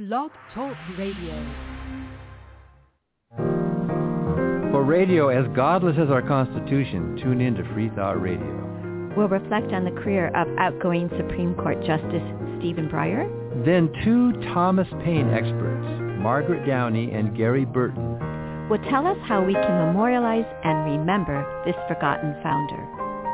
Blog Talk Radio. For radio as godless as our Constitution, tune in to Free Thought Radio. We'll reflect on the career of outgoing Supreme Court Justice Stephen Breyer. Then two Thomas Paine experts, Margaret Downey and Gary Burton, will tell us how we can memorialize and remember this forgotten founder.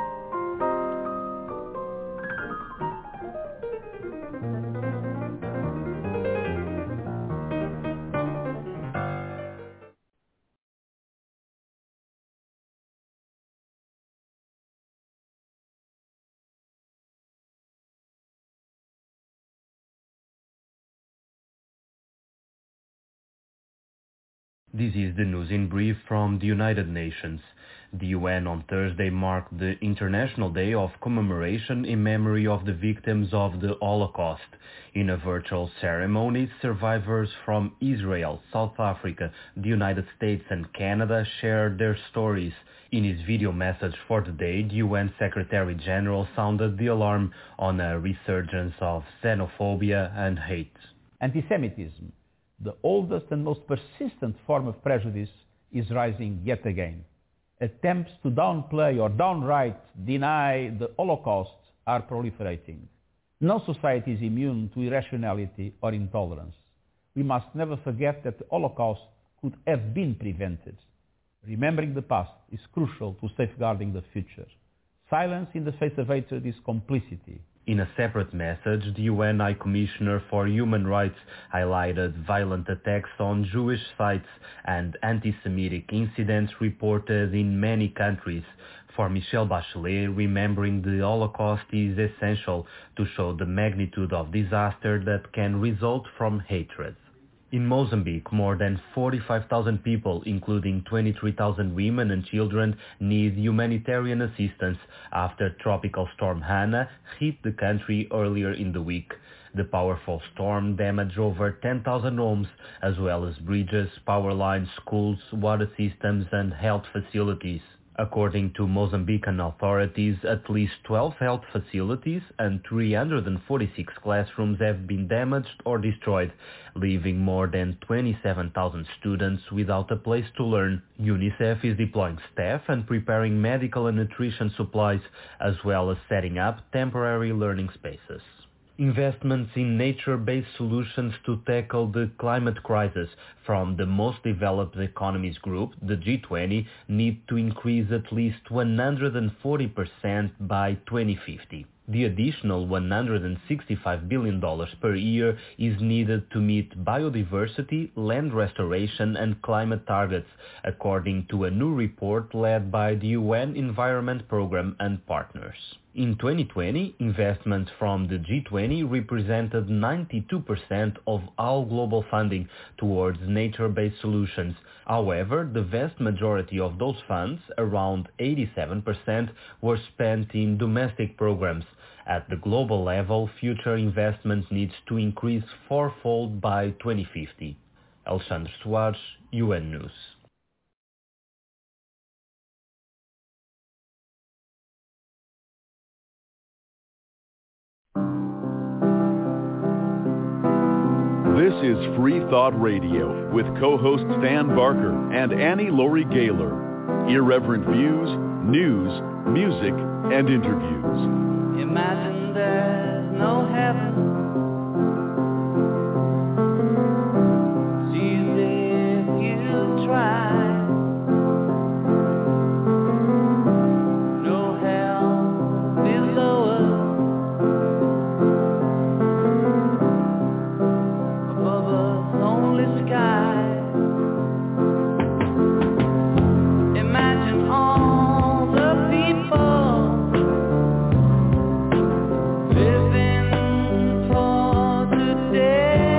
This is the news in brief from the United Nations. The UN on Thursday marked the International Day of Commemoration in memory of the victims of the Holocaust. In a virtual ceremony, survivors from Israel, South Africa, the United States and Canada shared their stories. In his video message for the day, the UN Secretary General sounded the alarm on a resurgence of xenophobia and hate. Anti-Semitism, the oldest and most persistent form of prejudice, is rising yet again. Attempts to downplay or downright deny the Holocaust are proliferating. No society is immune to irrationality or intolerance. We must never forget that the Holocaust could have been prevented. Remembering the past is crucial to safeguarding the future. Silence in the face of hatred is complicity. In a separate message, the UN High Commissioner for Human Rights highlighted violent attacks on Jewish sites and anti-Semitic incidents reported in many countries. For Michelle Bachelet, remembering the Holocaust is essential to show the magnitude of disaster that can result from hatred. In Mozambique, more than 45,000 people, including 23,000 women and children, need humanitarian assistance after Tropical Storm Hannah hit the country earlier in the week. The powerful storm damaged over 10,000 homes, as well as bridges, power lines, schools, water systems and health facilities. According to Mozambican authorities, at least 12 health facilities and 346 classrooms have been damaged or destroyed, leaving more than 27,000 students without a place to learn. UNICEF is deploying staff and preparing medical and nutrition supplies, as well as setting up temporary learning spaces. Investments in nature-based solutions to tackle the climate crisis from the most developed economies group, the G20, need to increase at least 140% by 2050. The additional $165 billion per year is needed to meet biodiversity, land restoration and climate targets, according to a new report led by the UN Environment Programme and partners. In 2020, investments from the G20 represented 92% of all global funding towards nature-based solutions. However, the vast majority of those funds, around 87%, were spent in domestic programs. At the global level, future investments need to increase fourfold by 2050. Alexandre Soares, UN News. This is Free Thought Radio with co-host Stan Barker and Annie Laurie Gaylor. Irreverent views, news, music, and interviews. Imagine there's no heaven. See if you try. No hell below us. Above us only sky. Imagine all the people living for today.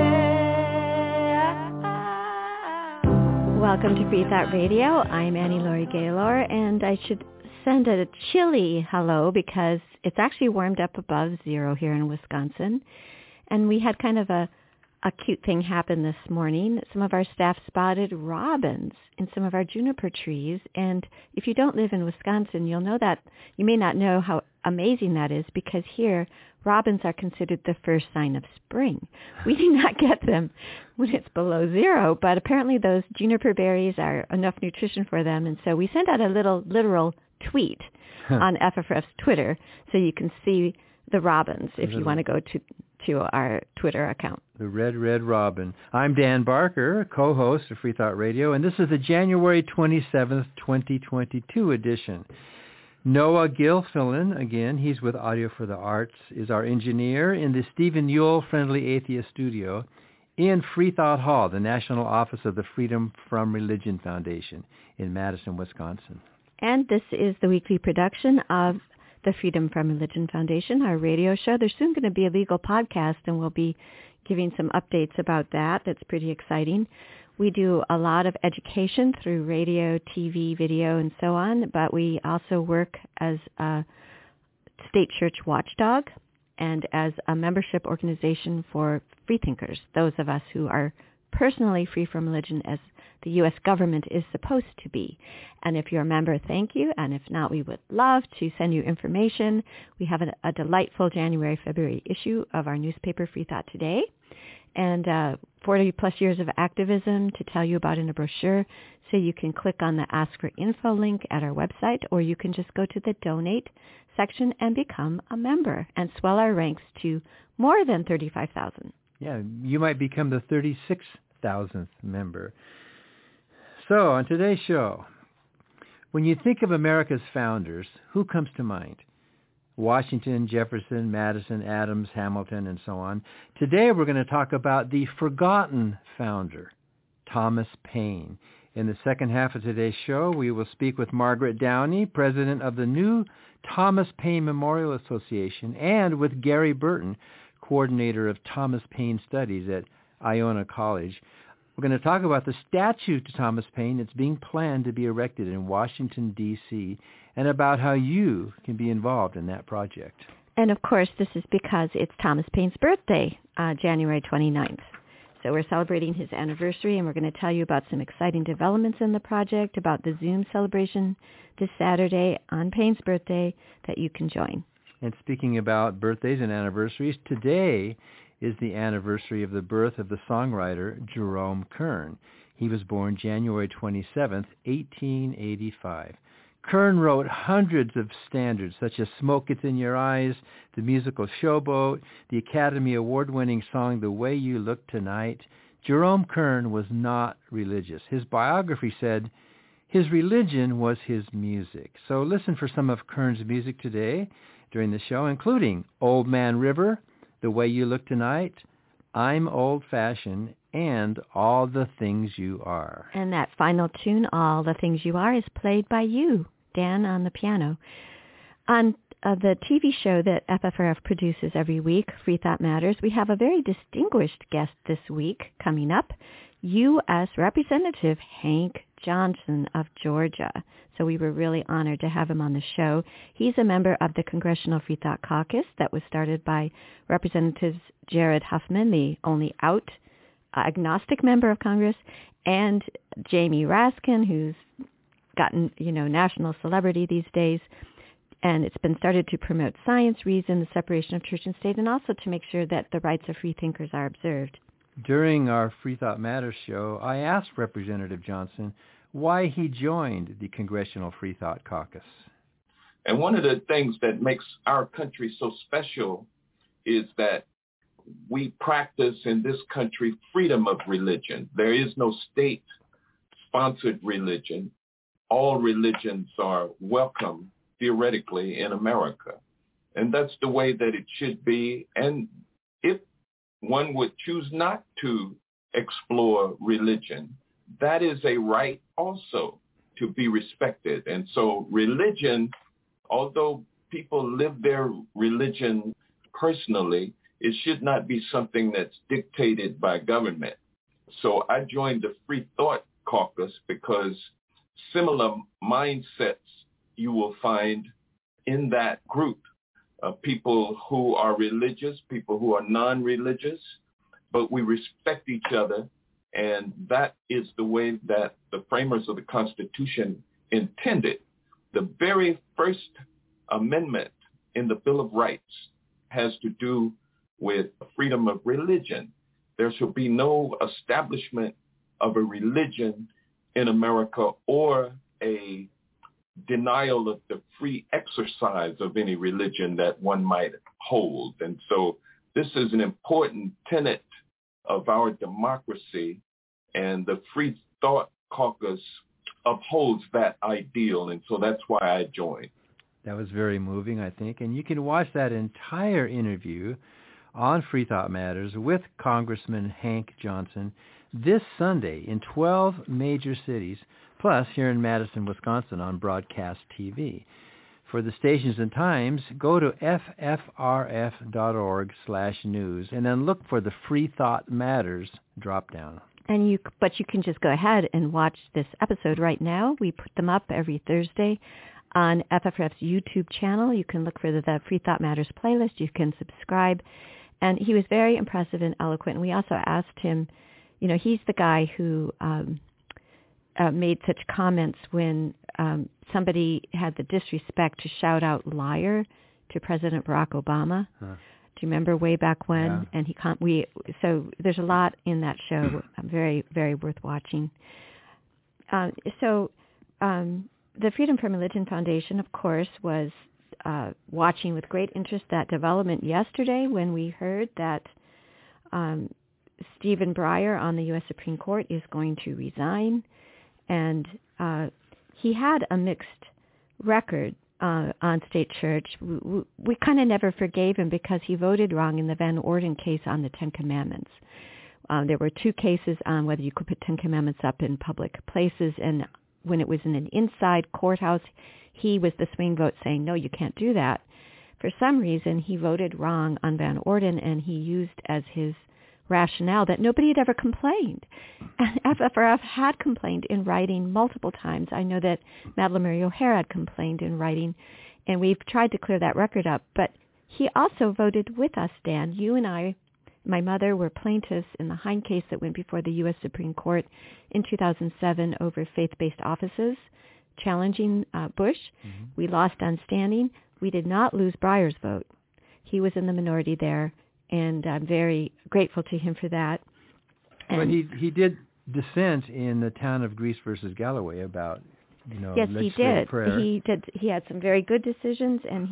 Welcome to Free Thought Radio. I'm Annie Laurie Gaylor, and I should send a chilly hello because it's actually warmed up above zero here in Wisconsin. And we had kind of a a cute thing happened this morning. Some of our staff spotted robins in some of our juniper trees. And if you don't live in Wisconsin, you may not know how amazing that is, because here robins are considered the first sign of spring. We do not get them when it's below zero, but apparently those juniper berries are enough nutrition for them. And so we sent out a little literal tweet on FFRF's Twitter, so you can see the robins if you want to go to our Twitter account. The Red Robin. I'm Dan Barker, co-host of Free Thought Radio, and this is the January 27th, 2022 edition. Noah Gilfillan, again, he's with Audio for the Arts, is our engineer in the Stephen Ewell Friendly Atheist Studio in Free Thought Hall, the National Office of the Freedom from Religion Foundation in Madison, Wisconsin. And this is the weekly production of the Freedom from Religion Foundation, our radio show. There's soon going to be a legal podcast, and we'll be giving some updates about that. That's pretty exciting. We do a lot of education through radio, TV, video, and so on, but we also work as a state church watchdog and as a membership organization for freethinkers, those of us who are personally free from religion as the U.S. government is supposed to be. And if you're a member, thank you. And if not, we would love to send you information. We have a delightful January-February issue of our newspaper, Free Thought Today, and 40-plus years of activism to tell you about in a brochure. So you can click on the Ask for Info link at our website, or you can just go to the Donate section and become a member and swell our ranks to more than 35,000. Yeah, you might become the 36,000th member. So, on today's show, when you think of America's founders, who comes to mind? Washington, Jefferson, Madison, Adams, Hamilton, and so on. Today we're going to talk about the forgotten founder, Thomas Paine. In the second half of today's show, we will speak with Margaret Downey, president of the new Thomas Paine Memorial Association, and with Gary Burton, coordinator of Thomas Paine Studies at Iona College. We're going to talk about the statue to Thomas Paine that's being planned to be erected in Washington, D.C., and about how you can be involved in that project. And, of course, this is because it's Thomas Paine's birthday, January 29th. So we're celebrating his anniversary, and we're going to tell you about some exciting developments in the project, about the Zoom celebration this Saturday on Paine's birthday that you can join. And speaking about birthdays and anniversaries, today is the anniversary of the birth of the songwriter Jerome Kern. He was born January 27th, 1885. Kern wrote hundreds of standards, such as Smoke Gets in Your Eyes, the musical Showboat, the Academy Award-winning song The Way You Look Tonight. Jerome Kern was not religious. His biography said his religion was his music. So listen for some of Kern's music today during the show, including Old Man River, The Way You Look Tonight, I'm Old-Fashioned, and All the Things You Are. And that final tune, All the Things You Are, is played by you, Dan, on the piano. On the TV show that FFRF produces every week, Free Thought Matters, we have a very distinguished guest this week coming up, U.S. Representative Hank Johnson of Georgia. So we were really honored to have him on the show. He's a member of the Congressional Free Thought Caucus that was started by Representatives Jared Huffman, the only out agnostic member of Congress, and Jamie Raskin, who's gotten, national celebrity these days. And it's been started to promote science, reason, the separation of church and state, and also to make sure that the rights of free thinkers are observed. During our Free Thought Matters show, I asked Representative Johnson why he joined the Congressional Free Thought Caucus. And one of the things that makes our country so special is that we practice in this country freedom of religion. There is no state-sponsored religion. All religions are welcome, theoretically, in America. And that's the way that it should be. And if one would choose not to explore religion, that is a right also to be respected. And so religion, although people live their religion personally, it should not be something that's dictated by government. So I joined the Free Thought Caucus because similar mindsets you will find in that group. People who are religious, people who are non-religious, but we respect each other. And that is the way that the framers of the Constitution intended. The very first amendment in the Bill of Rights has to do with freedom of religion. There shall be no establishment of a religion in America or a denial of the free exercise of any religion that one might hold. And so this is an important tenet of our democracy, and the Free Thought Caucus upholds that ideal, and so that's why I joined. That was very moving, I think, and you can watch that entire interview on Free Thought Matters with Congressman Hank Johnson this Sunday in 12 major cities, plus here in Madison, Wisconsin on broadcast TV. For the stations and times, go to ffrf.org/news and then look for the Free Thought Matters drop-down. But you can just go ahead and watch this episode right now. We put them up every Thursday on FFRF's YouTube channel. You can look for the Free Thought Matters playlist. You can subscribe. And he was very impressive and eloquent. And we also asked him, he's the guy who made such comments when somebody had the disrespect to shout out liar to President Barack Obama. Huh. Do you remember way back when? Yeah. And so there's a lot in that show. Very, very worth watching. The Freedom from Religion Foundation, of course, was watching with great interest that development yesterday when we heard that Stephen Breyer on the U.S. Supreme Court is going to resign. And he had a mixed record on state church. We kind of never forgave him because he voted wrong in the Van Orden case on the Ten Commandments. There were two cases on whether you could put Ten Commandments up in public places, and when it was in an inside courthouse, he was the swing vote saying, no, you can't do that. For some reason, he voted wrong on Van Orden, and he used as his rationale that nobody had ever complained. And FFRF had complained in writing multiple times. I know that Madeleine Mary O'Hara had complained in writing, and we've tried to clear that record up. But he also voted with us, Dan. You and I, my mother, were plaintiffs in the Hine case that went before the U.S. Supreme Court in 2007 over faith-based offices, challenging Bush. Mm-hmm. We lost on standing. We did not lose Breyer's vote. He was in the minority there, and I'm very grateful to him for that. But he did dissent in the town of Greece versus Galloway about, yes, he did. Prayer. He had some very good decisions, and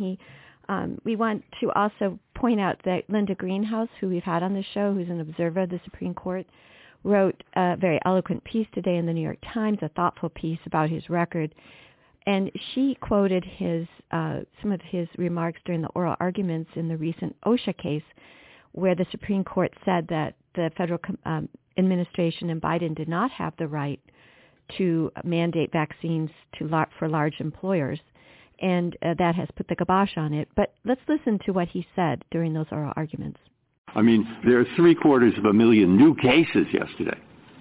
we want to also point out that Linda Greenhouse, who we've had on the show, who's an observer of the Supreme Court, wrote a very eloquent piece today in the New York Times, a thoughtful piece about his record. And she quoted some of his remarks during the oral arguments in the recent OSHA case, where the Supreme Court said that the federal administration and Biden did not have the right to mandate vaccines for large employers. And that has put the kibosh on it. But let's listen to what he said during those oral arguments. I mean, there are 750,000 new cases yesterday.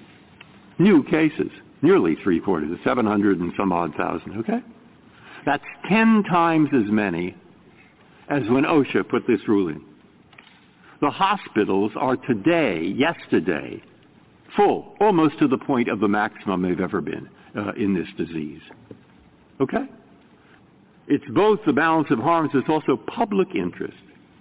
New cases. Nearly 750,000, 700 and some odd thousand, okay? That's 10 times as many as when OSHA put this rule in. The hospitals are yesterday, full, almost to the point of the maximum they've ever been in this disease. Okay? It's both the balance of harms, it's also public interest.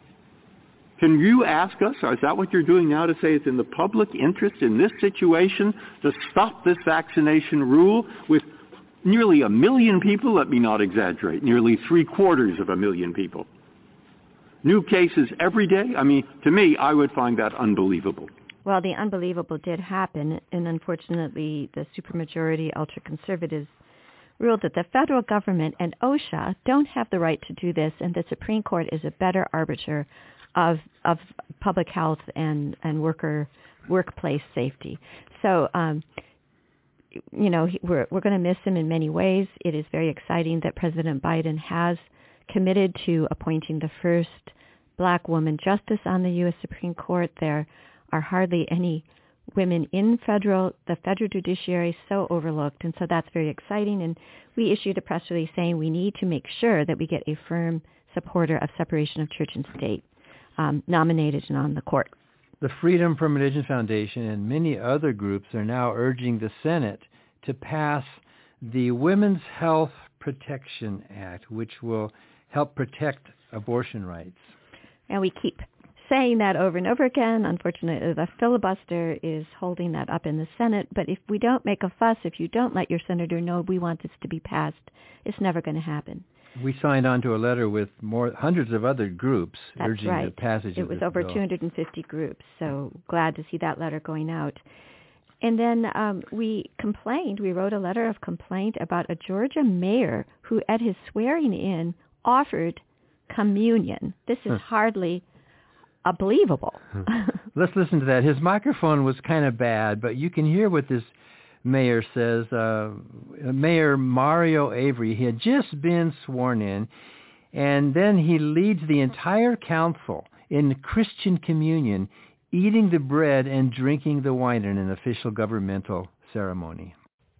Can you ask us, or is that what you're doing now, to say it's in the public interest in this situation to stop this vaccination rule with nearly 1 million people? Let me not exaggerate, nearly 750,000 people. New cases every day? I mean, to me, I would find that unbelievable. Well, the unbelievable did happen, and unfortunately, the supermajority ultra-conservatives ruled that the federal government and OSHA don't have the right to do this, and the Supreme Court is a better arbiter of public health and workplace safety. So, we're going to miss him in many ways. It is very exciting that President Biden has committed to appointing the first black woman justice on the U.S. Supreme Court. There are hardly any women in the federal judiciary, so overlooked, and so that's very exciting. And we issued a press release saying we need to make sure that we get a firm supporter of separation of church and state nominated and on the court. The Freedom from Religion Foundation and many other groups are now urging the Senate to pass the Women's Health Protection Act, which will help protect abortion rights. And we keep saying that over and over again. Unfortunately, the filibuster is holding that up in the Senate. But if we don't make a fuss, if you don't let your senator know we want this to be passed, it's never going to happen. We signed on to a letter with hundreds of other groups urging right. the passage of It was this over bill. 250 groups, so glad to see that letter going out. And then we wrote a letter of complaint about a Georgia mayor who at his swearing in offered communion. This is hardly believable. Let's listen to that. His microphone was kind of bad, but you can hear what this mayor says. Mayor Mario Avery, he had just been sworn in, and then he leads the entire council in Christian communion, eating the bread and drinking the wine in an official governmental ceremony.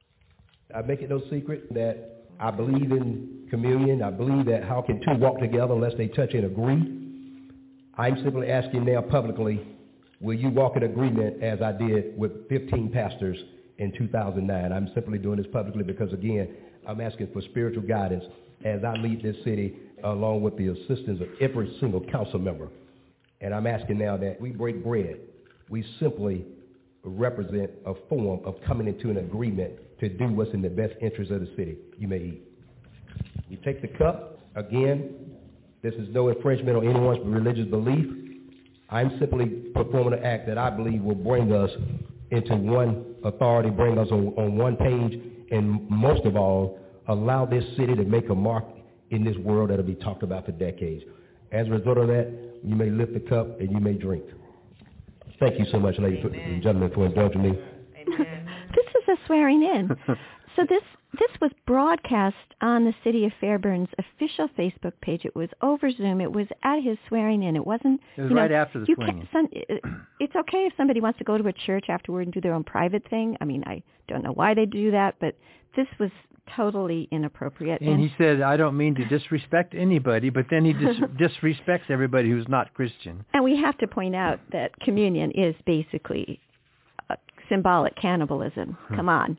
I make it no secret that I believe in communion. I believe that how can two walk together unless they touch and agree? I'm simply asking now publicly, will you walk in agreement as I did with 15 pastors in 2009? I'm simply doing this publicly because, again, I'm asking for spiritual guidance as I lead this city along with the assistance of every single council member. And I'm asking now that we break bread. We simply represent a form of coming into an agreement to do what's in the best interest of the city. You may eat. We take the cup. Again, this is no infringement on anyone's religious belief. I'm simply performing an act that I believe will bring us into one authority, bring us on one page, and most of all, allow this city to make a mark in this world that will be talked about for decades. As a result of that, you may lift the cup and you may drink. Thank you so much, ladies and gentlemen, for indulging me. This is a swearing in. So this was broadcast on the City of Fairburn's official Facebook page. It was over Zoom. It was at his swearing in. It wasn't. It was right after the swearing in. It's okay if somebody wants to go to a church afterward and do their own private thing. I mean, I don't know why they do that, but this was totally inappropriate. And he said, I don't mean to disrespect anybody, but then he disrespects everybody who's not Christian. And we have to point out that communion is basically symbolic cannibalism. Come on.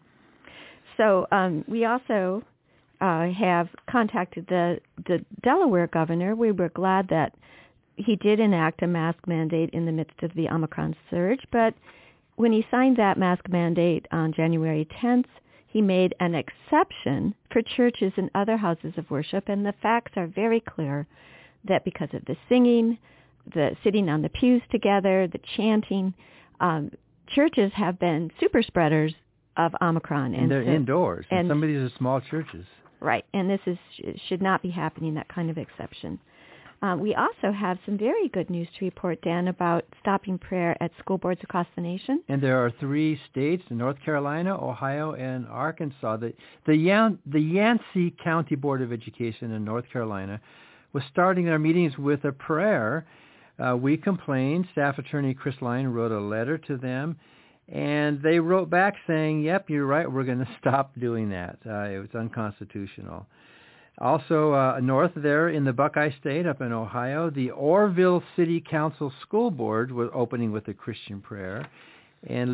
So we also have contacted the Delaware governor. We were glad that he did enact a mask mandate in the midst of the Omicron surge, but when he signed that mask mandate on January 10th, he made an exception for churches and other houses of worship, and the facts are very clear that because of the singing, the sitting on the pews together, the chanting, churches have been super spreaders of Omicron. And they're indoors. And some of these are small churches. Right. And this should not be happening, that kind of exception. We also have some very good news to report, Dan, about stopping prayer at school boards across the nation. And there are 3 states, North Carolina, Ohio, and Arkansas. The Yancey County Board of Education in North Carolina was starting their meetings with a prayer. We complained. Staff Attorney Chris Line wrote a letter to them. And they wrote back saying, yep, you're right, we're going to stop doing that. It was unconstitutional. Also, north there in the Buckeye State up in Ohio, the Orrville City Council School Board was opening with a Christian prayer. And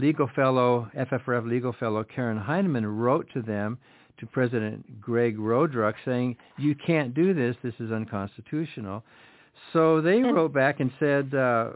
FFRF legal fellow Karen Heineman wrote to them, to President Greg Rodruck, saying, you can't do this, this is unconstitutional. So they wrote back and said,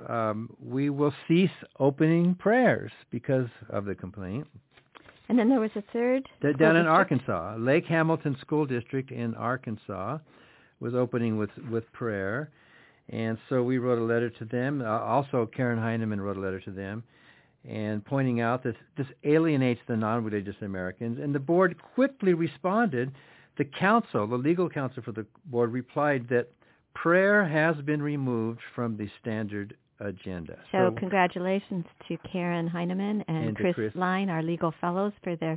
we will cease opening prayers because of the complaint. And then there was a third. Down in Arkansas, Lake Hamilton School District in Arkansas was opening with prayer. And so we wrote a letter to them. Also, Karen Heineman wrote a letter to them and pointing out that this alienates the non-religious Americans. And the board quickly responded. The legal counsel for the board replied that prayer has been removed from the standard agenda. So congratulations to Karen Heineman and Chris Line, our legal fellows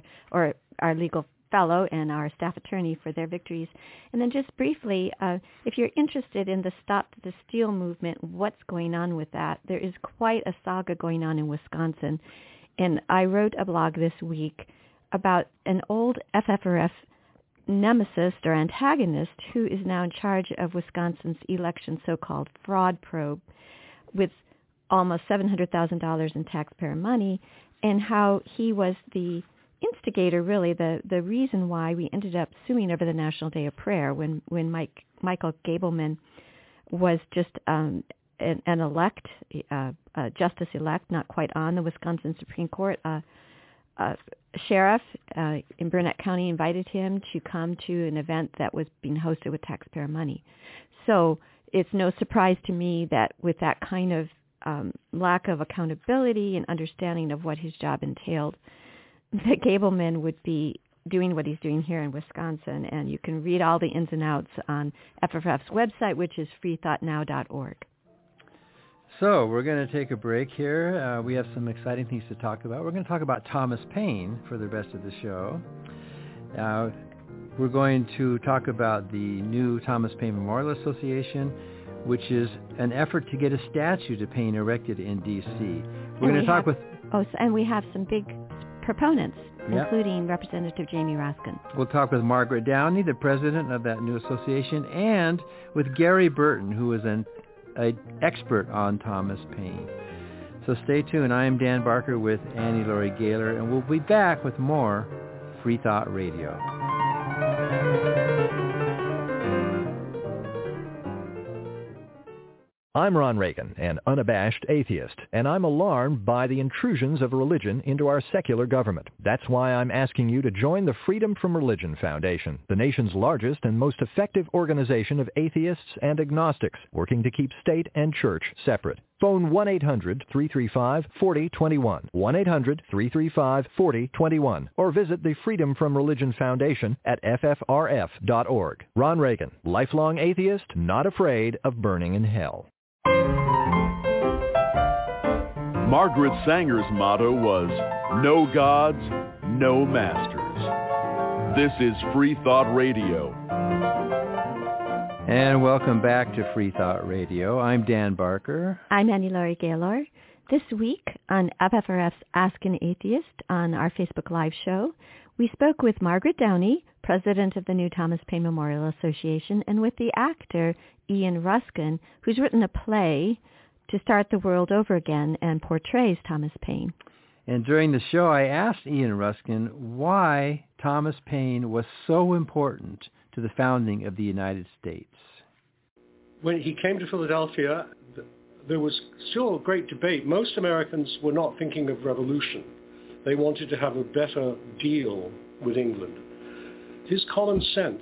our legal fellow and our staff attorney for their victories. And then just briefly, if you're interested in the Stop the Steal movement, what's going on with that? There is quite a saga going on in Wisconsin. And I wrote a blog this week about an old FFRF nemesis or antagonist who is now in charge of Wisconsin's election so-called fraud probe, with almost $700,000 in taxpayer money, and how he was the instigator, really, the reason why we ended up suing over the National Day of Prayer when Michael Gableman was just an justice-elect, not quite on the Wisconsin Supreme Court. Sheriff in Burnett County invited him to come to an event that was being hosted with taxpayer money. So it's no surprise to me that with that kind of lack of accountability and understanding of what his job entailed, that Gableman would be doing what he's doing here in Wisconsin. And you can read all the ins and outs on FFRF's website, which is freethoughtnow.org. So we're going to take a break here. We have some exciting things to talk about. We're going to talk about Thomas Paine for the rest of the show. We're going to talk about the new Thomas Paine Memorial Association, which is an effort to get a statue to Paine erected in D.C. We're going to talk with... and we have some big proponents, including Representative Jamie Raskin. We'll talk with Margaret Downey, the president of that new association, and with Gary Burton, who is an expert on Thomas Paine. So stay tuned. I am Dan Barker with Annie Laurie Gaylor, and we'll be back with more Free Thought Radio. I'm Ron Reagan, an unabashed atheist, and I'm alarmed by the intrusions of religion into our secular government. That's why I'm asking you to join the Freedom from Religion Foundation, the nation's largest and most effective organization of atheists and agnostics, working to keep state and church separate. Phone 1-800-335-4021, 1-800-335-4021, or visit the Freedom from Religion Foundation at ffrf.org. Ron Reagan, lifelong atheist, not afraid of burning in hell. Margaret Sanger's motto was, "No gods, no masters." This is Free Thought Radio. And welcome back to Free Thought Radio. I'm Dan Barker. I'm Annie Laurie Gaylor. This week on FFRF's Ask an Atheist on our Facebook Live show, we spoke with Margaret Downey, president of the new Thomas Paine Memorial Association, and with the actor Ian Ruskin, who's written a play to start the world over again and portrays Thomas Paine. And during the show, I asked Ian Ruskin why Thomas Paine was so important to the founding of the United States. When he came to Philadelphia, there was still a great debate. Most Americans were not thinking of revolution. They wanted to have a better deal with England. His common sense,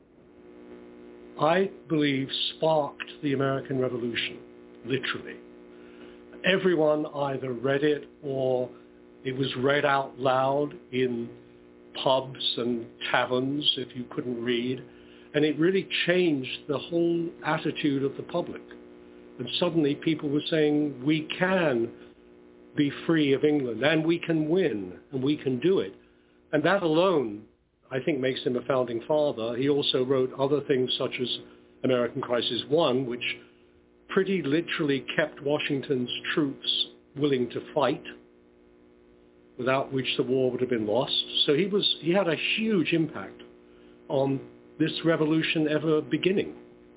I believe, sparked the American Revolution, literally. Everyone either read it or it was read out loud in pubs and taverns if you couldn't read. And it really changed the whole attitude of the public. And suddenly people were saying, we can be free of England, and we can win, and we can do it. And that alone, I think, makes him a founding father. He also wrote other things such as American Crisis I, which pretty literally kept Washington's troops willing to fight, without which the war would have been lost. So he had a huge impact on this revolution ever beginning.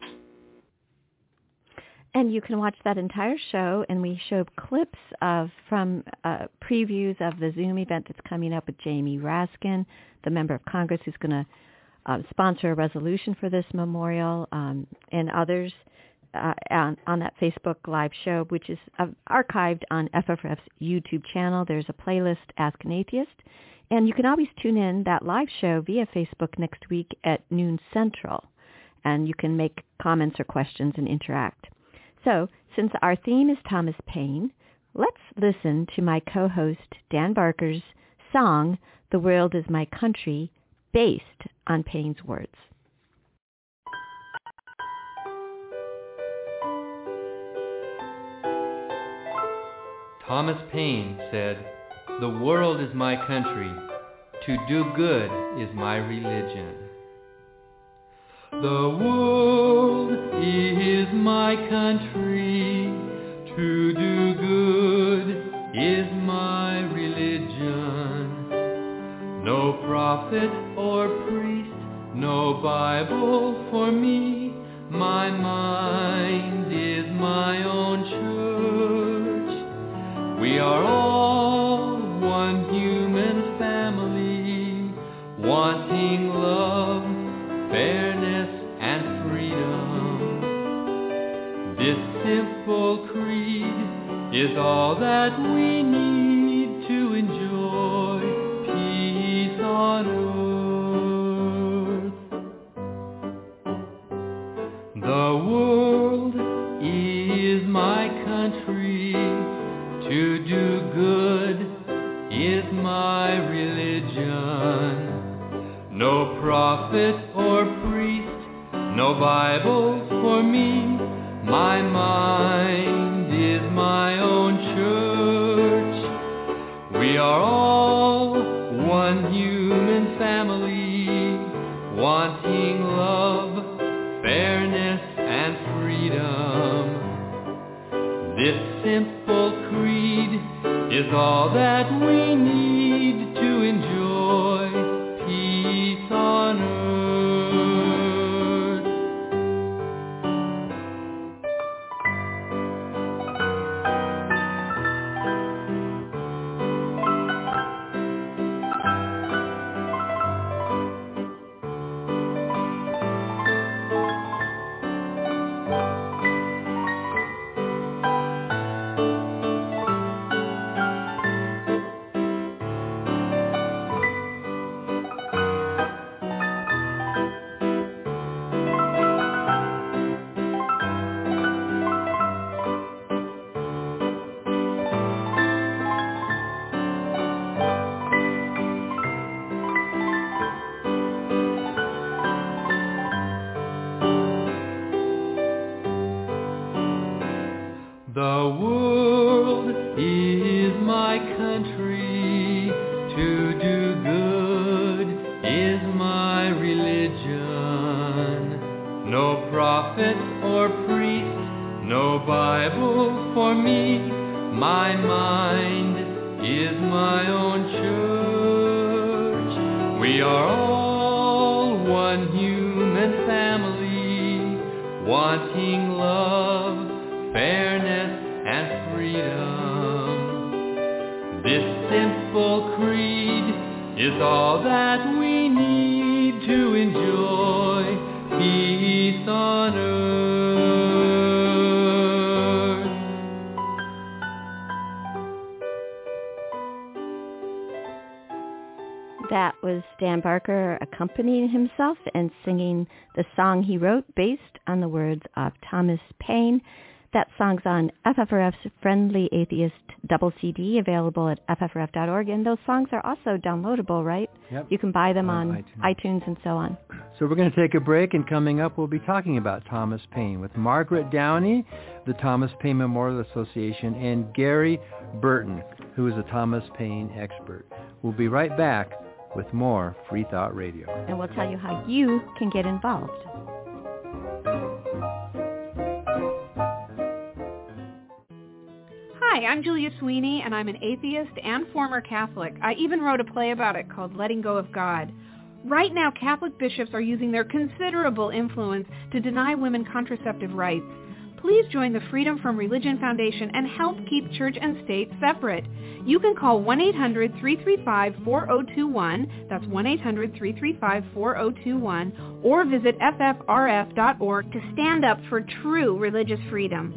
And you can watch that entire show, and we showed clips from previews of the Zoom event that's coming up with Jamie Raskin, the member of Congress who's going to sponsor a resolution for this memorial, and others on that Facebook Live show, which is archived on FFRF's YouTube channel. There's a playlist, Ask an Atheist. And you can always tune in that live show via Facebook next week at noon Central. And you can make comments or questions and interact. So, since our theme is Thomas Paine, let's listen to my co-host Dan Barker's song, "The World is My Country," based on Paine's words. Thomas Paine said, "The world is my country. To do good is my religion." The world is my country. To do good is my religion. No prophet or priest, no Bible for me. My mind is my own church. We are all one human family, wanting love, fairness, and freedom. This simple creed is all that we need to enjoy peace on earth. The world is my country. To do good is my religion. No prophet or priest, no Bible for me. My mind is my own church. We are all one human family, wanting love, fairness, and freedom. This simple creed is all that we need to enjoy peace on earth. The world is my country, to do good is my religion. No prophet or priest, no Bible for me. My mind is my own church. We are all one human family, wanting love, fairness, and freedom. This simple creed is all that we need to enjoy peace on earth. That was Dan Barker accompanying himself and singing the song he wrote based on the words of Thomas Paine. That song's on FFRF's Friendly Atheist double CD, available at ffrf.org. And those songs are also downloadable, right? Yep. You can buy them on iTunes and so on. So we're going to take a break, and coming up, we'll be talking about Thomas Paine with Margaret Downey, the Thomas Paine Memorial Association, and Gary Burton, who is a Thomas Paine expert. We'll be right back with more Free Thought Radio. And we'll tell you how you can get involved. Hi, I'm Julia Sweeney, and I'm an atheist and former Catholic. I even wrote a play about it called Letting Go of God. Right now, Catholic bishops are using their considerable influence to deny women contraceptive rights. Please join the Freedom from Religion Foundation and help keep church and state separate. You can call 1-800-335-4021, that's 1-800-335-4021, or visit ffrf.org to stand up for true religious freedom.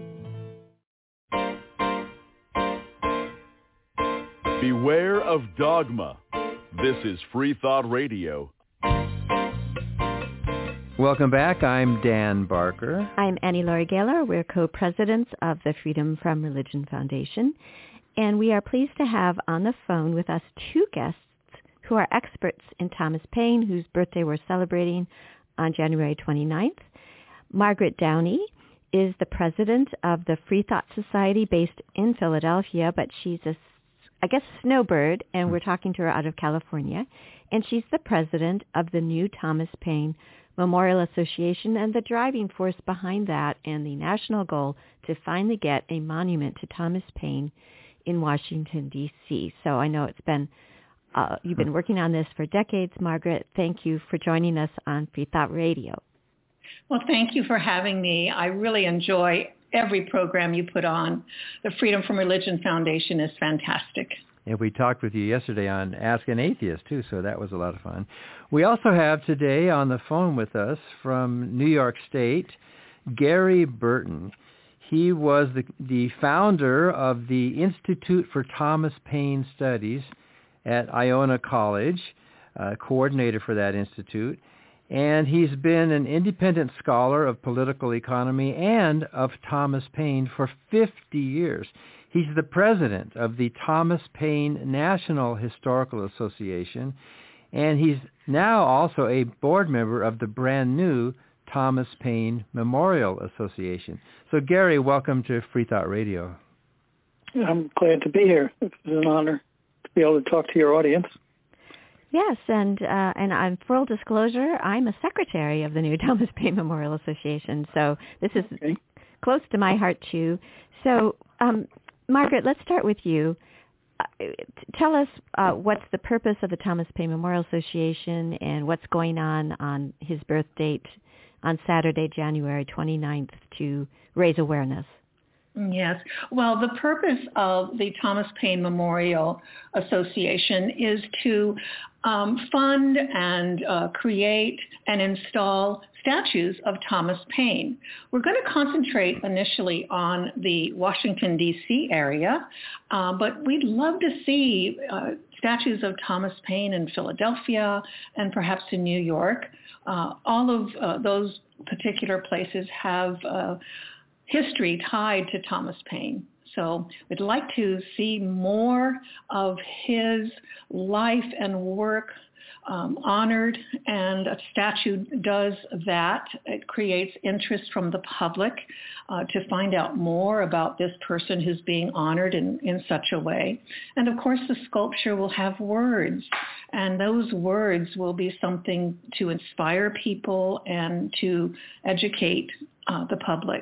Beware of dogma. This is Free Thought Radio. Welcome back. I'm Dan Barker. I'm Annie Laurie Gaylor. We're co-presidents of the Freedom from Religion Foundation. And we are pleased to have on the phone with us two guests who are experts in Thomas Paine, whose birthday we're celebrating on January 29th. Margaret Downey is the president of the Free Thought Society based in Philadelphia, but she's a snowbird, and we're talking to her out of California. And she's the president of the new Thomas Paine Memorial Association and the driving force behind that and the national goal to finally get a monument to Thomas Paine in Washington, D.C. So I know it's been, you've been working on this for decades. Margaret, thank you for joining us on Free Thought Radio. Well, thank you for having me. I really enjoy every program you put on. The Freedom from Religion Foundation is fantastic. And we talked with you yesterday on Ask an Atheist, too, so that was a lot of fun. We also have today on the phone with us from New York State, Gary Burton. He was the founder of the Institute for Thomas Paine Studies at Iona College, coordinator for that institute. And he's been an independent scholar of political economy and of Thomas Paine for 50 years. He's the president of the Thomas Paine National Historical Association, and he's now also a board member of the brand new Thomas Paine Memorial Association. So, Gary, welcome to Free Thought Radio. I'm glad to be here. It's an honor to be able to talk to your audience. Yes, and I'm full disclosure, I'm a secretary of the new Thomas Paine Memorial Association, so this is close to my heart too. So, Margaret, let's start with you. Tell us what's the purpose of the Thomas Paine Memorial Association and what's going on his birth date on Saturday, January 29th, to raise awareness. Yes. Well, the purpose of the Thomas Paine Memorial Association is to fund and create and install statues of Thomas Paine. We're going to concentrate initially on the Washington, D.C. area, but we'd love to see statues of Thomas Paine in Philadelphia and perhaps in New York. All of those particular places have history tied to Thomas Paine. So we'd like to see more of his life and work honored, and a statue does that. It creates interest from the public to find out more about this person who's being honored in such a way. And of course, the sculpture will have words, and those words will be something to inspire people and to educate the public.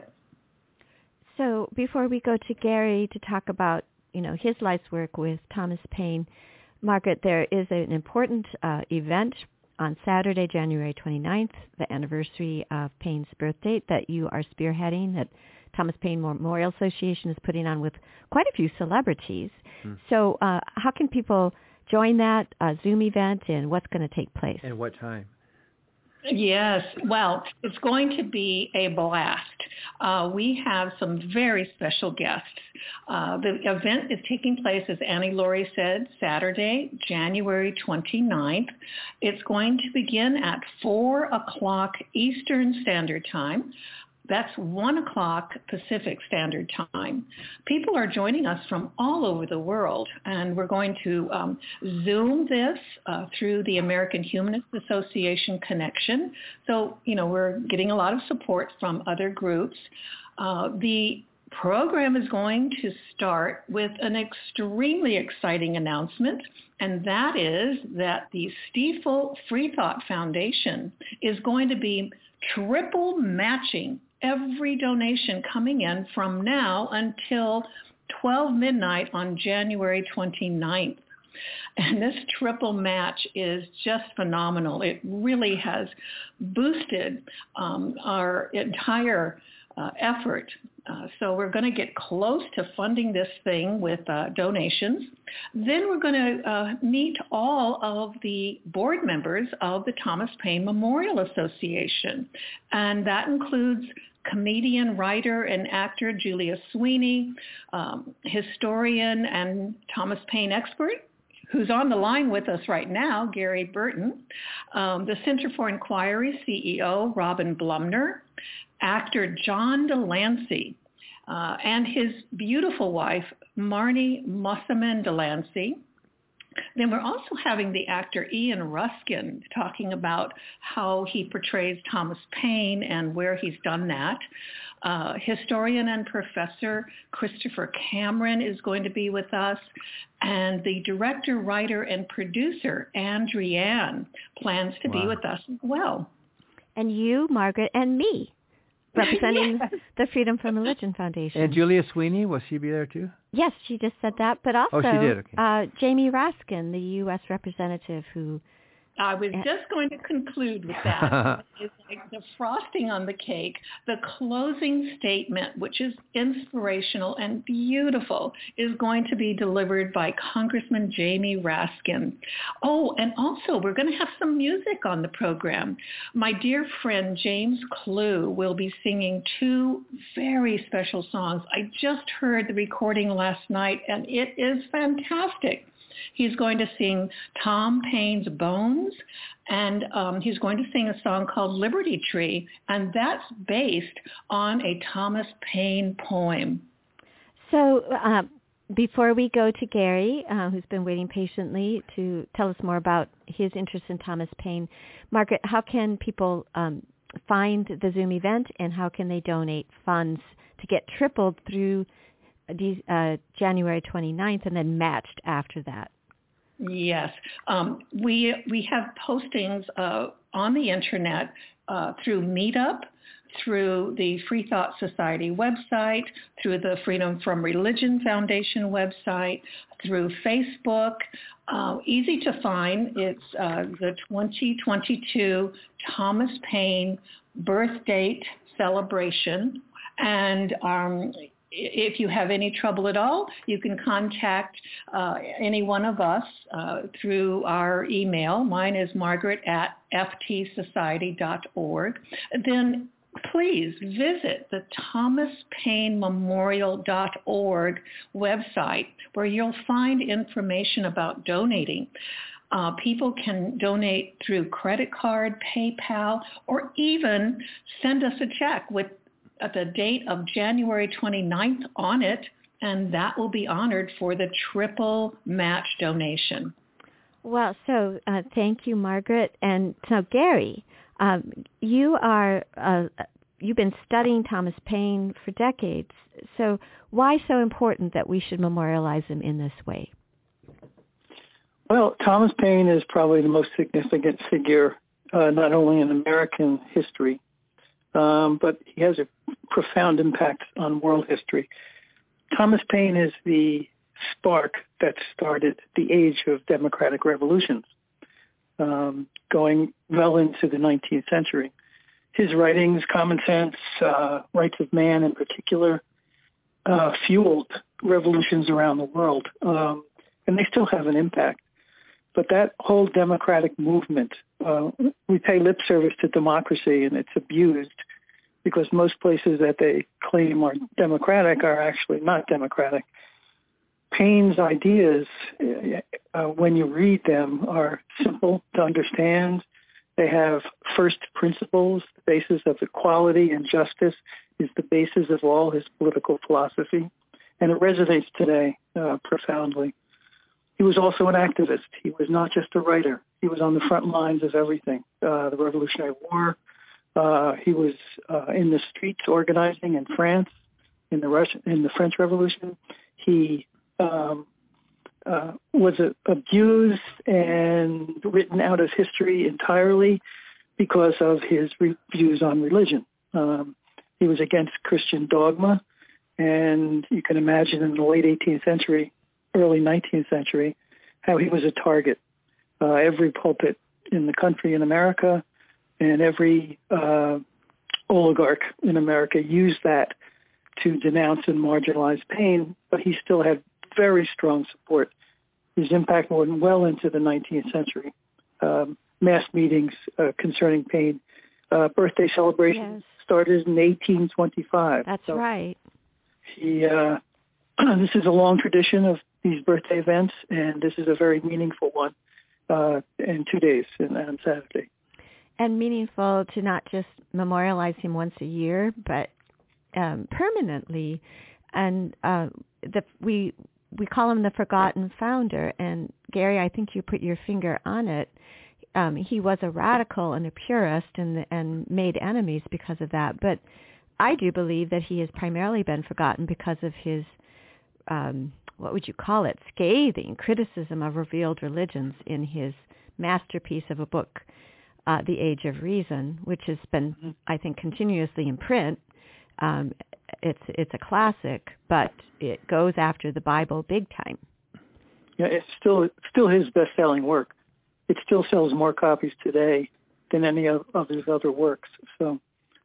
So before we go to Gary to talk about, his life's work with Thomas Paine, Margaret, there is an important event on Saturday, January 29th, the anniversary of Paine's birth date, that you are spearheading, that Thomas Paine Memorial Association is putting on with quite a few celebrities. So how can people join that Zoom event, and what's going to take place? And what time? Yes, well, it's going to be a blast. We have some very special guests. The event is taking place, as Annie Laurie said, Saturday, January 29th. It's going to begin at 4 o'clock Eastern Standard Time. That's 1 o'clock Pacific Standard Time. People are joining us from all over the world, and we're going to Zoom this through the American Humanist Association connection. So, we're getting a lot of support from other groups. The program is going to start with an extremely exciting announcement, and that is that the Stiefel Free Thought Foundation is going to be triple matching every donation coming in from now until 12 midnight on January 29th. And this triple match is just phenomenal. It really has boosted our entire effort. So we're going to get close to funding this thing with donations. Then we're going to meet all of the board members of the Thomas Paine Memorial Association. And that includes comedian, writer, and actor Julia Sweeney, historian and Thomas Paine expert, who's on the line with us right now, Gary Burton, the Center for Inquiry CEO, Robin Blumner, actor John Delancey, and his beautiful wife, Marnie Mossaman Delancey. Then we're also having the actor Ian Ruskin talking about how he portrays Thomas Paine and where he's done that. Historian and professor Christopher Cameron is going to be with us. And the director, writer, and producer, Andrianne, plans to be with us as well. And you, Margaret, and me, representing the Freedom from Religion Foundation. And Julia Sweeney, will she be there too? Yes, she just said that. But also she did? Okay. Jamie Raskin, the U.S. representative who I was just going to conclude with that. It's like the frosting on the cake, the closing statement, which is inspirational and beautiful, is going to be delivered by Congressman Jamie Raskin. Oh, and also we're going to have some music on the program. My dear friend James Clue will be singing 2 very special songs. I just heard the recording last night, and it is fantastic. He's going to sing Tom Paine's Bones, and he's going to sing a song called Liberty Tree, and that's based on a Thomas Paine poem. So before we go to Gary, who's been waiting patiently to tell us more about his interest in Thomas Paine, Margaret, how can people find the Zoom event, and how can they donate funds to get tripled through January 29th and then matched after that? Yes. We have postings on the internet through Meetup, through the Free Thought Society website, through the Freedom from Religion Foundation website, through Facebook. Easy to find. It's the 2022 Thomas Paine birth date celebration. And if you have any trouble at all, you can contact any one of us through our email. Mine is margaret@ftsociety.org. Then please visit the thomaspainememorial.org website, where you'll find information about donating. People can donate through credit card, PayPal, or even send us a check with the date of January 29th on it, and that will be honored for the triple match donation. Well, so thank you, Margaret. And so, Gary, you've been studying Thomas Paine for decades. So why so important that we should memorialize him in this way? Well, Thomas Paine is probably the most significant figure, not only in American history, but he has a profound impact on world history. Thomas Paine is the spark that started the age of democratic revolutions, going well into the 19th century. His writings, Common Sense, Rights of Man in particular, fueled revolutions around the world, and they still have an impact. But that whole democratic movement, we pay lip service to democracy, and it's abused because most places that they claim are democratic are actually not democratic. Paine's ideas, when you read them, are simple to understand. They have first principles. The basis of equality and justice is the basis of all his political philosophy, and it resonates today profoundly. He was also an activist. He was not just a writer. He was on the front lines of everything, the Revolutionary War. He was in the streets organizing in France, in the French Revolution. He was abused and written out of history entirely because of his views on religion. He was against Christian dogma, and you can imagine in the late 18th century, early 19th century, how he was a target. Every pulpit in the country in America and every oligarch in America used that to denounce and marginalize Paine, but he still had very strong support. His impact went well into the 19th century. Mass meetings concerning Paine, birthday celebrations started in 1825. That's right. This is a long tradition of these birthday events, and this is a very meaningful one in 2 days on Saturday. And meaningful to not just memorialize him once a year, but permanently. And we call him the forgotten founder. And Gary, I think you put your finger on it. He was a radical and a purist and made enemies because of that. But I do believe that he has primarily been forgotten because of his, what would you call it, scathing criticism of revealed religions in his masterpiece of a book, The Age of Reason, which has been, I think, continuously in print. It's a classic, but it goes after the Bible big time. Yeah, it's still his best-selling work. it still sells more copies today than any of his other works. So,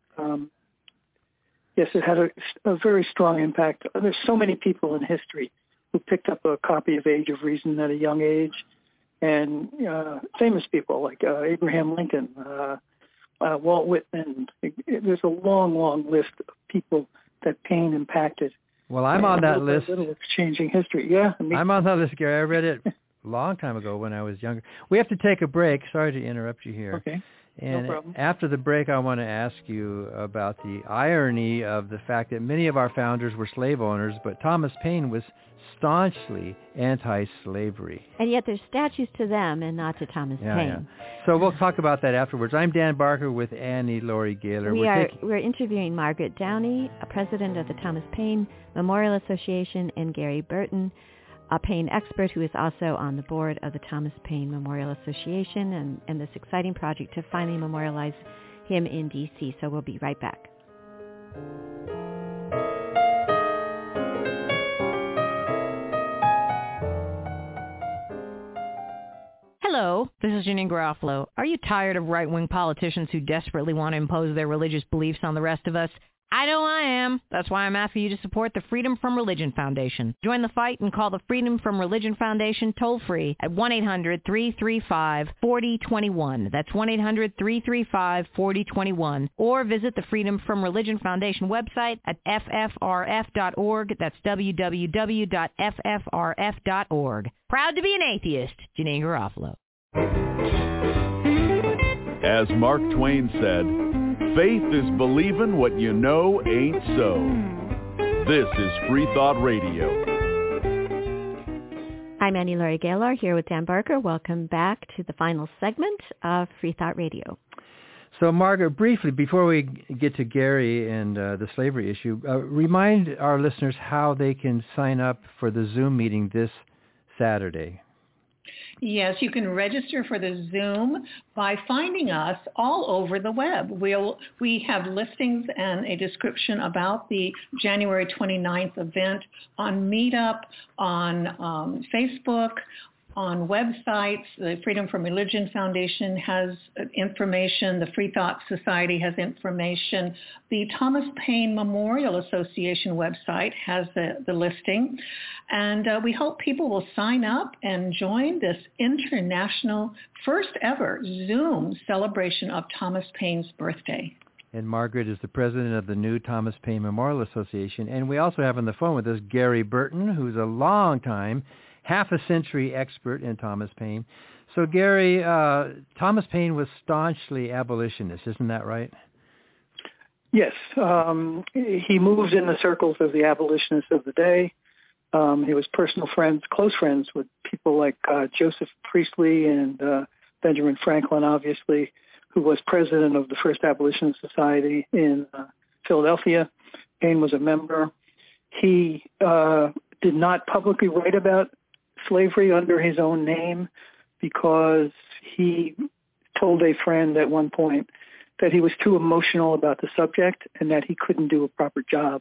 yes, it had a very strong impact. There's so many people in history who picked up a copy of Age of Reason at a young age, and famous people like Abraham Lincoln, Walt Whitman. There's a long, long list of people that Paine impacted. Well, I'm on that list. It's changing history. Yeah, I'm on that list, Gary. I read it a long time ago when I was younger. We have to take a break. Sorry to interrupt you here. Okay. And no problem. After the break, I want to ask you about the irony of the fact that many of our founders were slave owners, but Thomas Paine was staunchly anti-slavery. And yet there's statues to them and not to Thomas Paine. Yeah. So we'll talk about that afterwards. I'm Dan Barker with Annie Laurie Gaylor. We're interviewing Margaret Downey, a president of the Thomas Paine Memorial Association, and Gary Burton, a Paine expert who is also on the board of the Thomas Paine Memorial Association and this exciting project to finally memorialize him in D.C. So we'll be right back. Hello, this is Janine Garofalo. Are you tired of right-wing politicians who desperately want to impose their religious beliefs on the rest of us? I know I am. That's why I'm asking you to support the Freedom From Religion Foundation. Join the fight and call the Freedom From Religion Foundation toll-free at 1-800-335-4021. That's 1-800-335-4021. Or visit the Freedom From Religion Foundation website at ffrf.org. That's www.ffrf.org. Proud to be an atheist, Janine Garofalo. As Mark Twain said, faith is believing what you know ain't so. This is Free Thought Radio. I'm Annie Laurie Gaylor here with Dan Barker. Welcome back to the final segment of Free Thought Radio. So, Margaret, briefly, before we get to Gary and the slavery issue, remind our listeners how they can sign up for the Zoom meeting this Saturday. Yes, you can register for the Zoom by finding us all over the web. We have listings and a description about the January 29th event on Meetup, on Facebook, on websites. The Freedom From Religion Foundation has information. The Free Thought Society has information. The Thomas Paine Memorial Association website has the listing. And we hope people will sign up and join this international first ever Zoom celebration of Thomas Paine's birthday. And Margaret is the president of the new Thomas Paine Memorial Association. And we also have on the phone with us Gary Burton, who's a long time, half-a-century expert in Thomas Paine. So, Gary, Thomas Paine was staunchly abolitionist, isn't that right? Yes. He moved in the circles of the abolitionists of the day. He was close friends with people like Joseph Priestley and Benjamin Franklin, obviously, who was president of the First Abolitionist Society in Philadelphia. Paine was a member. He did not publicly write about slavery under his own name because he told a friend at one point that he was too emotional about the subject and that he couldn't do a proper job.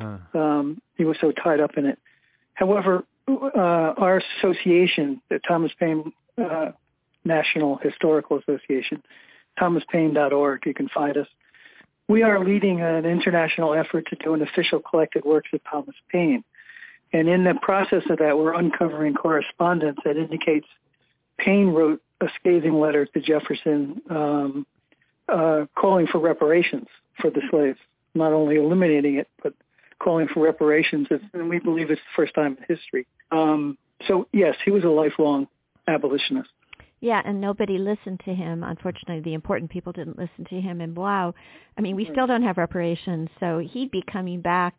He was so tied up in it. However, our association, the Thomas Paine National Historical Association, thomaspaine.org, you can find us. We are leading an international effort to do an official collected works of Thomas Paine. And in the process of that, we're uncovering correspondence that indicates Paine wrote a scathing letter to Jefferson calling for reparations for the slaves, not only eliminating it, but calling for reparations. And we believe it's the first time in history. So, yes, he was a lifelong abolitionist. Yeah, and nobody listened to him. Unfortunately, the important people didn't listen to him. And wow, I mean, we still don't have reparations, so he'd be coming back.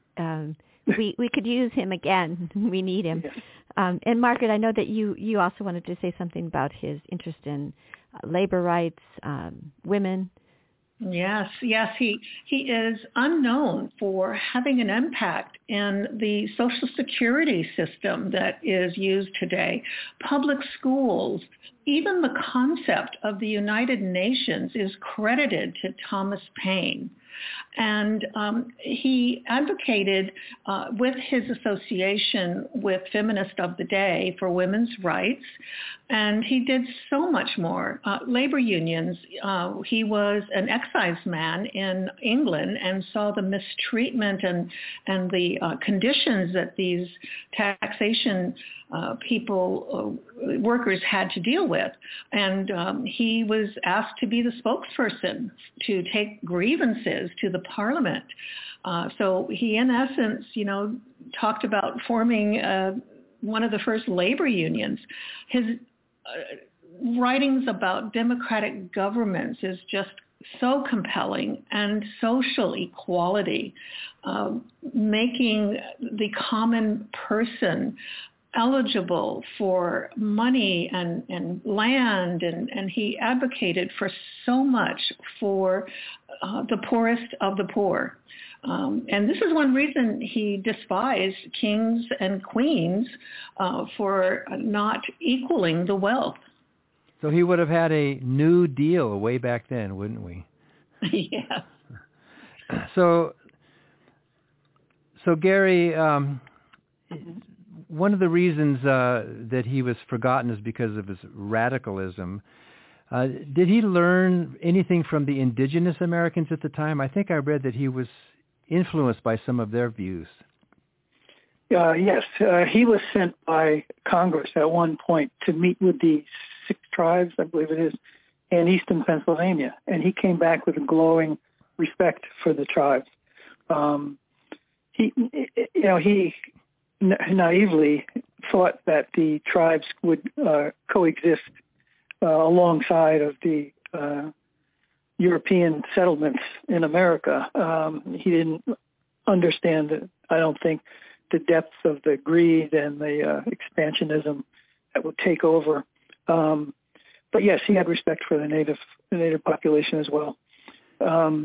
We could use him again. We need him. Yes. And Margaret, I know that you also wanted to say something about his interest in labor rights, women. Yes. He is unknown for having an impact in the Social Security system that is used today, public schools, even the concept of the United Nations is credited to Thomas Paine. And he advocated with his association with Feminists of the Day for women's rights, and he did so much more. Labor unions, he was an exciseman in England and saw the mistreatment and the conditions that these taxation workers had to deal with. And he was asked to be the spokesperson to take grievances to the parliament. So he, in essence, talked about forming one of the first labor unions. His writings about democratic governments is just so compelling, and social equality, making the common person eligible for money and land, and he advocated for so much for the poorest of the poor. And this is one reason he despised kings and queens for not equaling the wealth. So he would have had a New Deal way back then, wouldn't we? Yeah. So Gary, one of the reasons that he was forgotten is because of his radicalism. Did he learn anything from the indigenous Americans at the time? I think I read that he was influenced by some of their views. Yes, he was sent by Congress at one point to meet with the 6 tribes, I believe it is, in eastern Pennsylvania, and he came back with a glowing respect for the tribes. He naively thought that the tribes would coexist alongside of the European settlements in America. He didn't understand, I don't think, the depth of the greed and the expansionism that would take over. But yes, he had respect for the native population as well. Go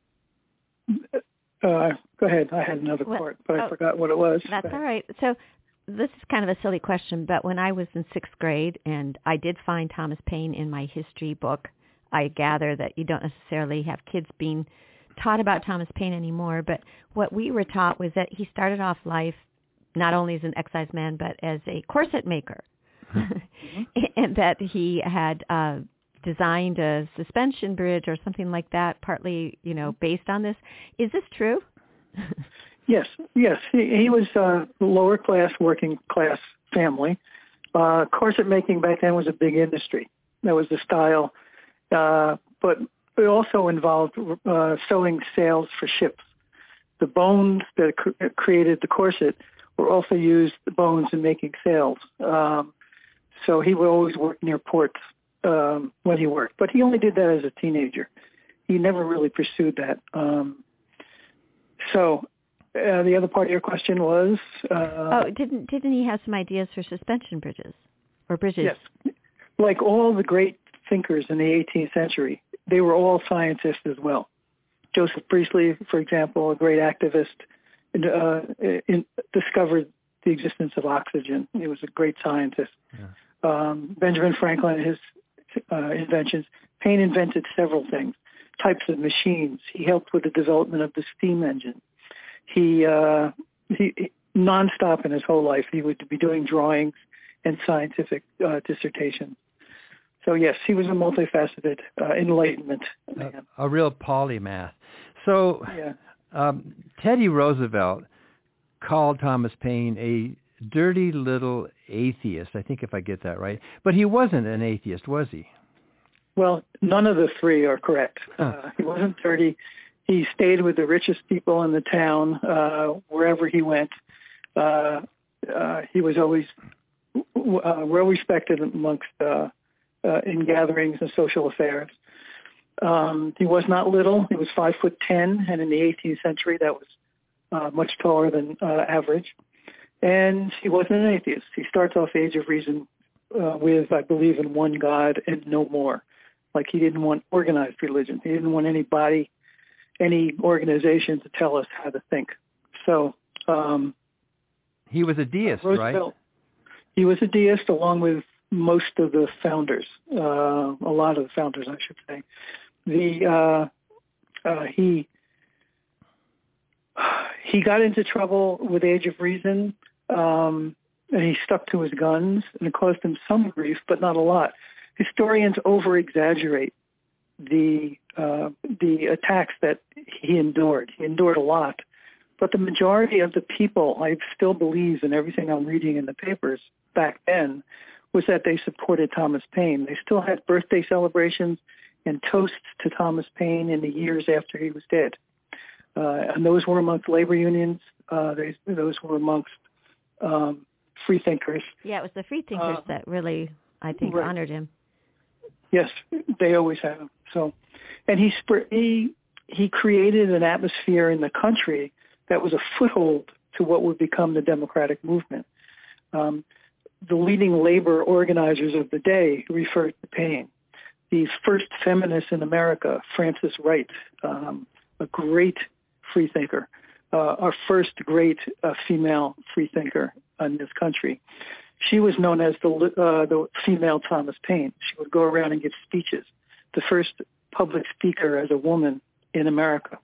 ahead. I had another part, but I forgot what it was. That's all right. So this is kind of a silly question, but when I was in 6th grade and I did find Thomas Paine in my history book, I gather that you don't necessarily have kids being taught about Thomas Paine anymore, but what we were taught was that he started off life not only as an exciseman, but as a corset maker, and that he had designed a suspension bridge or something like that, partly, based on this. Is this true? Yes. He was a lower class, working class family. Corset making back then was a big industry. That was the style. But it also involved sewing sails for ships. The bones that created the corset were also used, the bones, in making sails. So he would always work near ports when he worked. But he only did that as a teenager. He never really pursued that. The other part of your question was... didn't he have some ideas for suspension bridges? Or bridges? Yes. Like all the great thinkers in the 18th century, they were all scientists as well. Joseph Priestley, for example, a great activist, discovered the existence of oxygen. He was a great scientist. Yeah. Benjamin Franklin, his inventions. Paine invented several things, types of machines. He helped with the development of the steam engine. He nonstop in his whole life, he would be doing drawings and scientific dissertations. So yes, he was a multifaceted Enlightenment man. A real polymath. So Teddy Roosevelt called Thomas Paine a dirty little atheist, I think, if I get that right. But he wasn't an atheist, was he? Well, none of the three are correct. He wasn't dirty. He stayed with the richest people in the town wherever he went. He was always well respected amongst in gatherings and social affairs. He was not little. He was 5'10", and in the 18th century, that was much taller than average. And he wasn't an atheist. He starts off Age of Reason with, I believe in one God and no more. Like, he didn't want organized religion. He didn't want any organization to tell us how to think. So He was a deist, Roosevelt, right? He was a deist along with most of the founders, a lot of the founders, I should say. He got into trouble with Age of Reason, and he stuck to his guns, and it caused him some grief, but not a lot. Historians over-exaggerate the attacks that he endured. He endured a lot. But the majority of the people, I still believe in everything I'm reading in the papers back then, was that they supported Thomas Paine. They still had birthday celebrations and toasts to Thomas Paine in the years after he was dead. And those were amongst labor unions. Those were amongst free thinkers. Yeah, it was the free thinkers that really, I think, honored him. Yes, they always have him. So, and he created an atmosphere in the country that was a foothold to what would become the democratic movement. The leading labor organizers of the day referred to Paine. The first feminist in America, Frances Wright, a great free thinker, our first great female free thinker in this country. She was known as the female Thomas Paine. She would go around and give speeches, the first public speaker as a woman in America.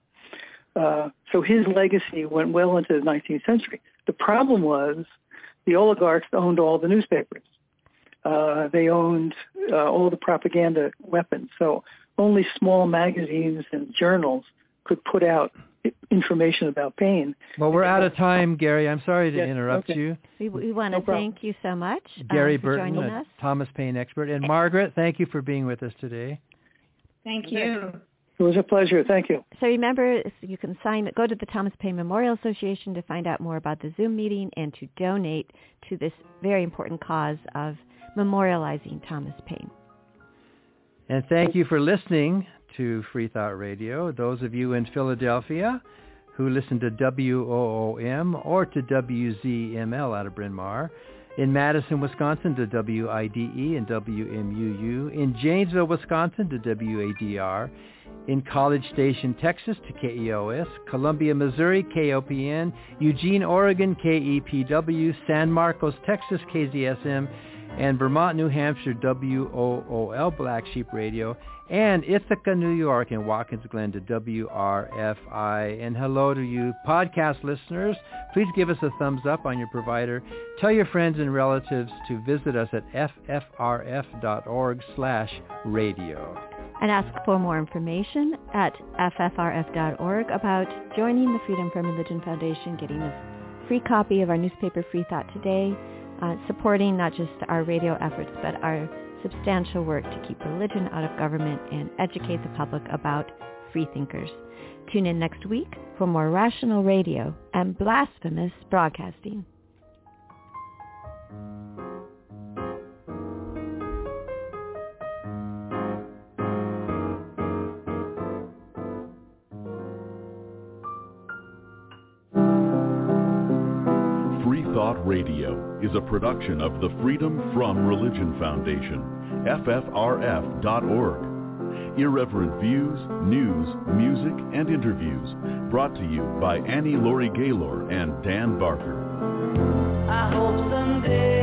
So his legacy went well into the 19th century. The problem was the oligarchs owned all the newspapers. They owned all the propaganda weapons. So only small magazines and journals could put out information about Paine. Well, we're out of time, Gary. I'm sorry to interrupt you. We want to thank you so much Gary for Burton, joining a us. Thomas Paine expert. And Margaret, thank you for being with us today. Thank you. It was a pleasure. Thank you. So remember, you can go to the Thomas Paine Memorial Association to find out more about the Zoom meeting and to donate to this very important cause of memorializing Thomas Paine. And thank you for listening to Free Thought Radio. Those of you in Philadelphia who listen to WOOM or to WZML out of Bryn Mawr, in Madison, Wisconsin to WIDE and WMUU, in Janesville, Wisconsin to WADR, in College Station, Texas to KEOS, Columbia, Missouri, KOPN, Eugene, Oregon, KEPW, San Marcos, Texas, KZSM, and Vermont, New Hampshire, WOOL, Black Sheep Radio, and Ithaca, New York, and Watkins Glen to WRFI. And hello to you podcast listeners. Please give us a thumbs up on your provider. Tell your friends and relatives to visit us at ffrf.org/radio. And ask for more information at ffrf.org about joining the Freedom from Religion Foundation, getting a free copy of our newspaper, Free Thought Today, supporting not just our radio efforts, but our substantial work to keep religion out of government and educate the public about free thinkers. Tune in next week for more rational radio and blasphemous broadcasting. Free Thought Radio is a production of the Freedom from Religion Foundation, ffrf.org. Irreverent views, news, music, and interviews brought to you by Annie Laurie Gaylor and Dan Barker. I hope someday